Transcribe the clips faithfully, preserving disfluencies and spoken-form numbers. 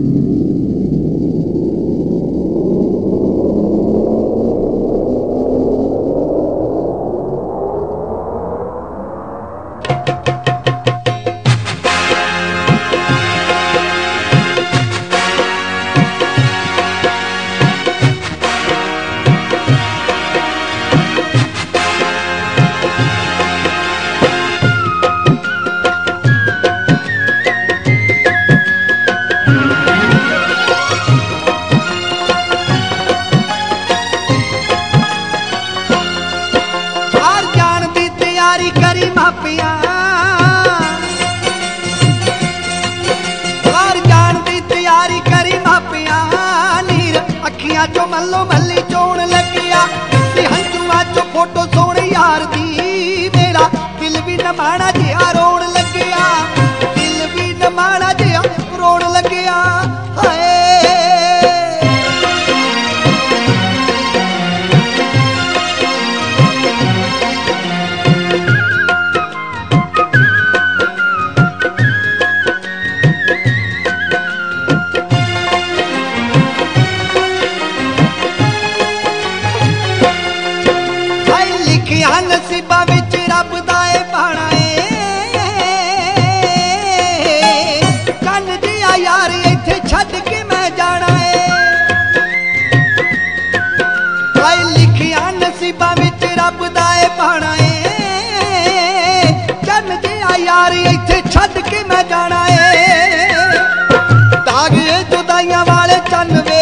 चो मल्लो मल्ली चोण लगिया हंजुआ चो फोटो सोने यार दी मेरा दिल भी नमाना जिहा रोन लगिया दिल भी नमाना जिहा रोन लगिया हाय नसीबा विच रब दा ए पाना कन जिया यार इत्थे छड्ड के मैं जाना भाई लिखिया नसीबा विच रब दा ए पाना कन जिया यार इत्थे छड्ड के मैं जाना दाग जुदाइयां वाले चन वे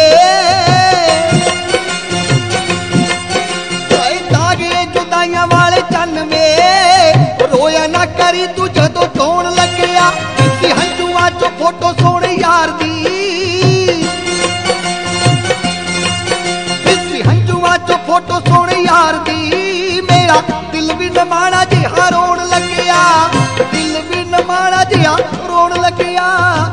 वाले चन में रोया ना करी तू जदों धोन लगिया हंजुआ चो फोटो सोने यार दी हंजुआ चो फोटो सोने यार दी मेरा दिल भी नमाना जिहा रोन लगिया दिल भी नमाना जिहा रोन लगिया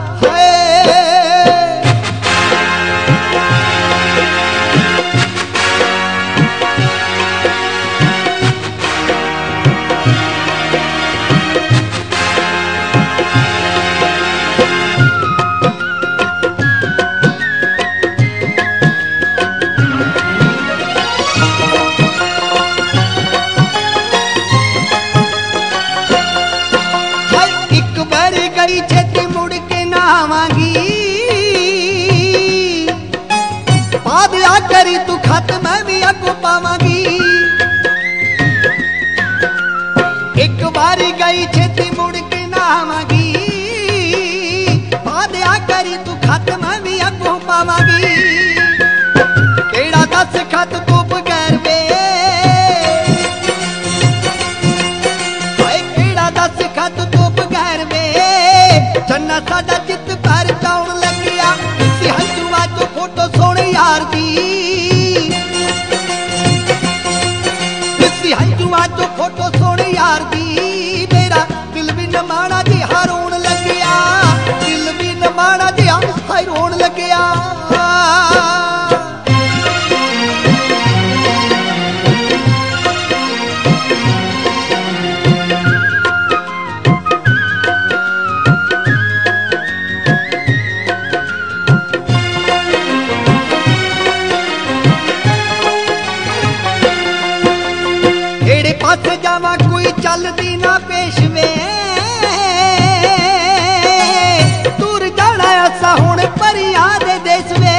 छेती मुड़ के ना आवांगी पादिया करी तू खत मैं भी अगो पावांगी एक बारी गई छेती मुड़ के ना आवांगी पादिया करी तू खत मैं भी अगो पावांगी केड़ा दस खत तू बगैर वे केड़ा दस खत तू बगैर वे चन्ना साडा चित पर जाउन लगिया हंजुआ चो फोटो सोने यार दी हंजुआ चो फोटो सोने यार दी मेरा दिल भी नमाना जिहा रोन लगिया दिल भी नमाना जिहा हाय रोन लगिया पास जावा कोई चलदी ना पेशवे दूर जाना असा हुण परियां दे देस वे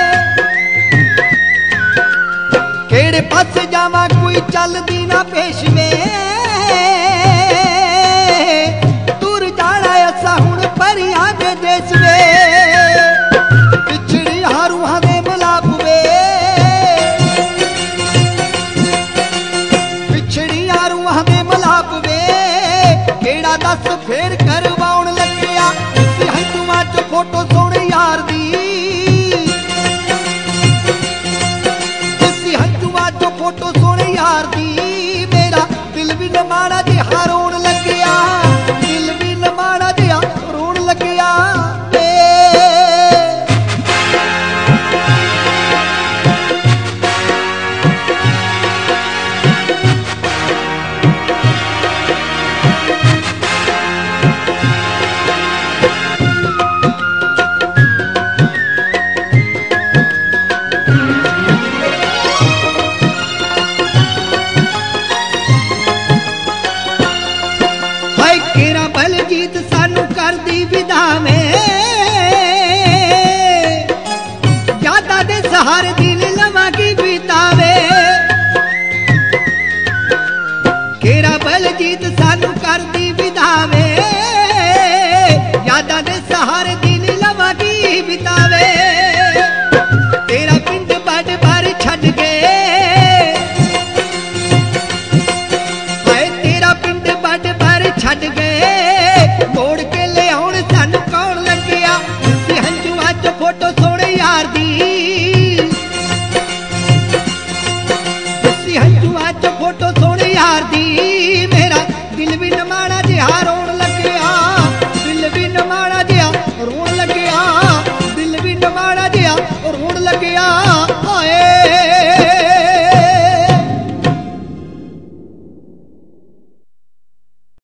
केड़े पास जावा कोई चलदी ना पेशवे दूर जाना असा हुण परियां दे देस वे पिछड़ी हारूहां दे मिलाप वे मलाप वे केड़ा दस फेर करवाउन लगिया हंजुआ चो फोटो सोने यार दी हंजुआ चो फोटो सोने यार दी मेरा दिल भी नमाना जिहा रोन लगिया दिल भी नमाना जिहा रोन लगिया बितावे तेरा पिंड बड़ बार छड़ के हाय तेरा पिंड बड़ बार छड़ गए मोड़ के ले आउण सानू कौन लग्या हंजुआ च फोटो सोने यार दी हंजुआ च फोटो सोने यार दी मेरा दिल भी नमाणा जिहा रोण लग्या दिल भी नमाणा जिहा रोण लग्या दिल भी नमाणा जिहा रोण लग्या।